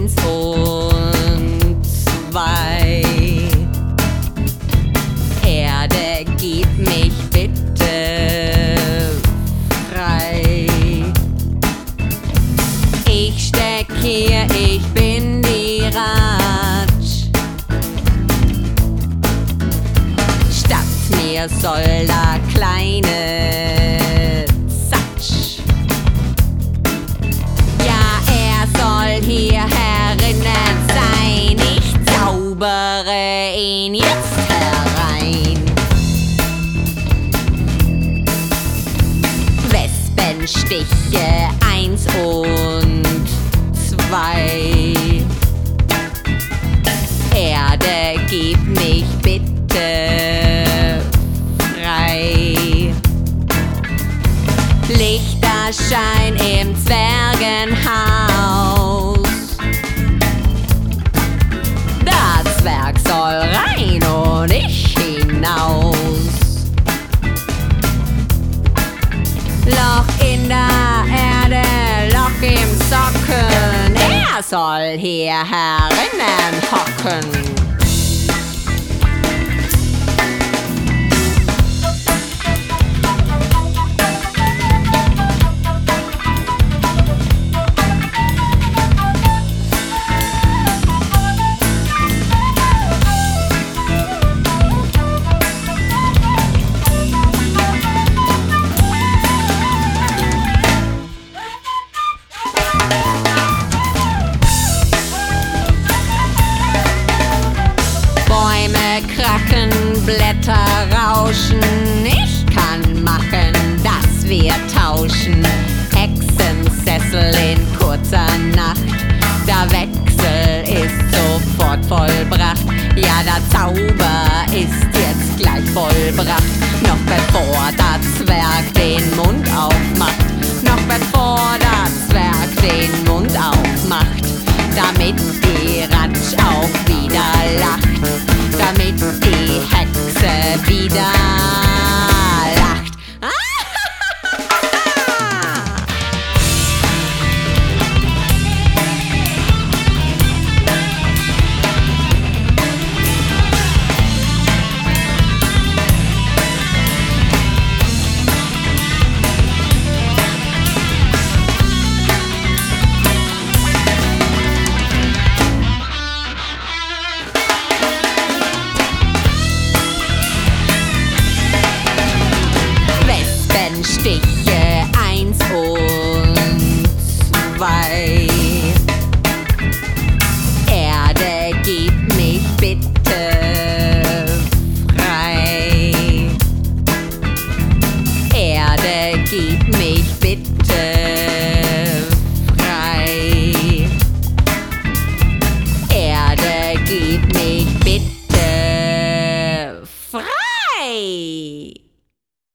1 und 2. Erde, gib mich bitte frei. Ich steck hier, ich bin die Ratsch. Statt mir soll da kleine Zatsch. Ja, er soll hier herinnen sein. Ich zaubere ihn jetzt herein. Wespenstiche 1 und 2. Erde, gib mich bitte frei. Lichterschein im Zwergenhaus. Der Zwerg soll rein und ich hinaus. Loch in der Erde, Loch im Socken. Er soll hier herinnen hocken. Kracken, Blätter rauschen. Ich kann machen, dass wir tauschen. Hexensessel in kurzer Nacht. Der Wechsel ist sofort vollbracht. Ja, der Zauber ist jetzt gleich vollbracht. Noch bevor der Zwerg den Mund aufmacht. Noch bevor der Zwerg den Mund aufmacht. Damit die Ratsch auch wieder lacht. Damit die Hexe wieder